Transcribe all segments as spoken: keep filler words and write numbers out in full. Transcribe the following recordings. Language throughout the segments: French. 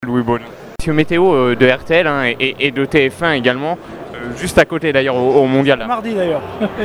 Louis Beaune. Monsieur Météo euh, de R T L hein, et, et de T F un également, euh, juste à côté d'ailleurs au, au mondial. Là. Mardi d'ailleurs.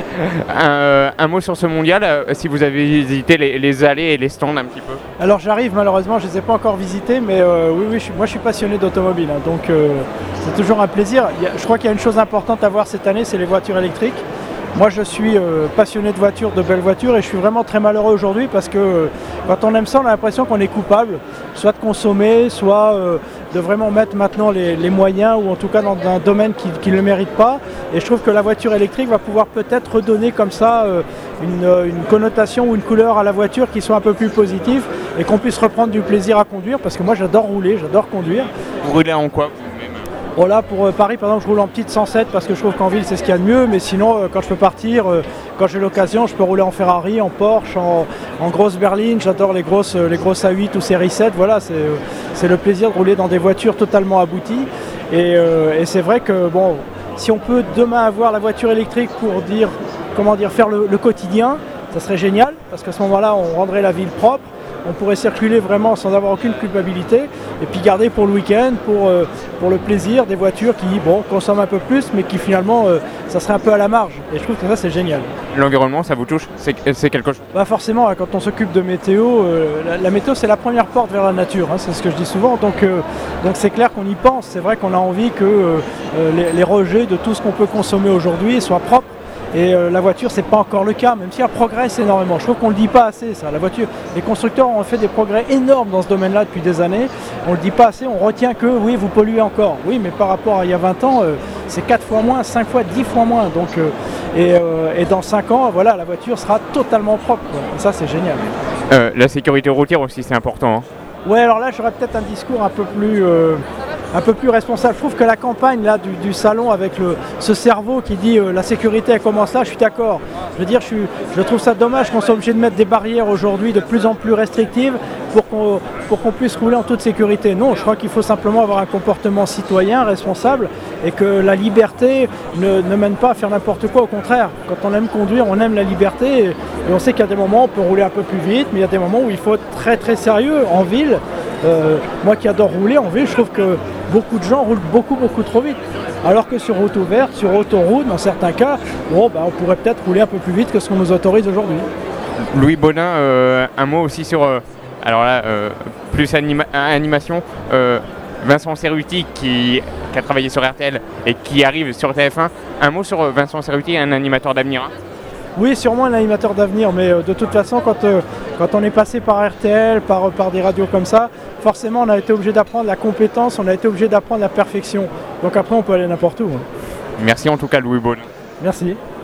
un, euh, un mot sur ce mondial, euh, si vous avez visité les, les allées et les stands un petit peu. Alors j'arrive malheureusement, je ne les ai pas encore visités, mais euh, oui, oui, je suis, moi je suis passionné d'automobile, hein, donc euh, c'est toujours un plaisir. Il y a, je crois qu'il y a une chose importante à voir cette année, c'est les voitures électriques. Moi je suis euh, passionné de voitures, de belles voitures, et je suis vraiment très malheureux aujourd'hui parce que euh, quand on aime ça, on a l'impression qu'on est coupable, soit de consommer, soit euh, de vraiment mettre maintenant les, les moyens, ou en tout cas dans un domaine qui ne le mérite pas. Et je trouve que la voiture électrique va pouvoir peut-être redonner comme ça euh, une, une connotation ou une couleur à la voiture qui soit un peu plus positive, et qu'on puisse reprendre du plaisir à conduire, parce que moi j'adore rouler, j'adore conduire. Vous roulez en quoi? Bon là pour euh, Paris par exemple je roule en petite cent sept parce que je trouve qu'en ville c'est ce qu'il y a de mieux, mais sinon euh, quand je peux partir, euh, quand j'ai l'occasion je peux rouler en Ferrari, en Porsche, en, en grosse berline, j'adore les grosses, euh, les grosses A huit ou série sept, voilà c'est, euh, c'est le plaisir de rouler dans des voitures totalement abouties, et, euh, et c'est vrai que bon, si on peut demain avoir la voiture électrique pour dire, comment dire, faire le, le quotidien, ça serait génial, parce qu'à ce moment-là on rendrait la ville propre. On pourrait circuler vraiment sans avoir aucune culpabilité, et puis garder pour le week-end, pour, euh, pour le plaisir, des voitures qui bon, consomment un peu plus, mais qui finalement, euh, ça serait un peu à la marge. Et je trouve que ça, c'est génial. L'environnement, ça vous touche? C'est, c'est quelque chose? Bah forcément, quand on s'occupe de météo, euh, la, la météo, c'est la première porte vers la nature, hein, c'est ce que je dis souvent. Donc, euh, donc c'est clair qu'on y pense. C'est vrai qu'on a envie que euh, les, les rejets de tout ce qu'on peut consommer aujourd'hui soient propres. Et euh, la voiture, c'est pas encore le cas, même si elle progresse énormément. Je trouve qu'on le dit pas assez, ça. La voiture, les constructeurs ont fait des progrès énormes dans ce domaine-là depuis des années. On le dit pas assez, on retient que oui, vous polluez encore. Oui, mais par rapport à il y a vingt ans, euh, c'est quatre fois moins, cinq fois, dix fois moins. Donc, euh, et, euh, et dans cinq ans, voilà, la voiture sera totalement propre, quoi. Et ça, c'est génial. Euh, la sécurité routière aussi, c'est important. Hein. Ouais, alors là, j'aurais peut-être un discours un peu plus... Euh, un peu plus responsable. Je trouve que la campagne là, du, du salon avec le, ce cerveau qui dit euh, la sécurité elle commence là, je suis d'accord. Je veux dire, je, suis, je trouve ça dommage qu'on soit obligé de mettre des barrières aujourd'hui de plus en plus restrictives pour qu'on, pour qu'on puisse rouler en toute sécurité. Non, je crois qu'il faut simplement avoir un comportement citoyen, responsable, et que la liberté ne, ne mène pas à faire n'importe quoi. Au contraire, quand on aime conduire, on aime la liberté, et, et on sait qu'il y a des moments où on peut rouler un peu plus vite, mais il y a des moments où il faut être très très sérieux en ville. Euh, moi qui adore rouler en ville, je trouve que beaucoup de gens roulent beaucoup beaucoup trop vite. Alors que sur route ouverte, sur autoroute, dans certains cas, bon, bah, on pourrait peut-être rouler un peu plus vite que ce qu'on nous autorise aujourd'hui. Louis Beaune, euh, un mot aussi sur, euh, alors là, euh, plus anima- animation, euh, Vincent Cerruti qui, qui a travaillé sur R T L et qui arrive sur T F un. Un mot sur Vincent Cerruti, un animateur d'avenir. Hein. Oui, sûrement un animateur d'avenir, mais euh, de toute façon, quand, euh, quand on est passé par R T L, par, par des radios comme ça, forcément on a été obligé d'apprendre la compétence, on a été obligé d'apprendre la perfection. Donc après on peut aller n'importe où. Hein. Merci en tout cas Louis Beaune. Merci.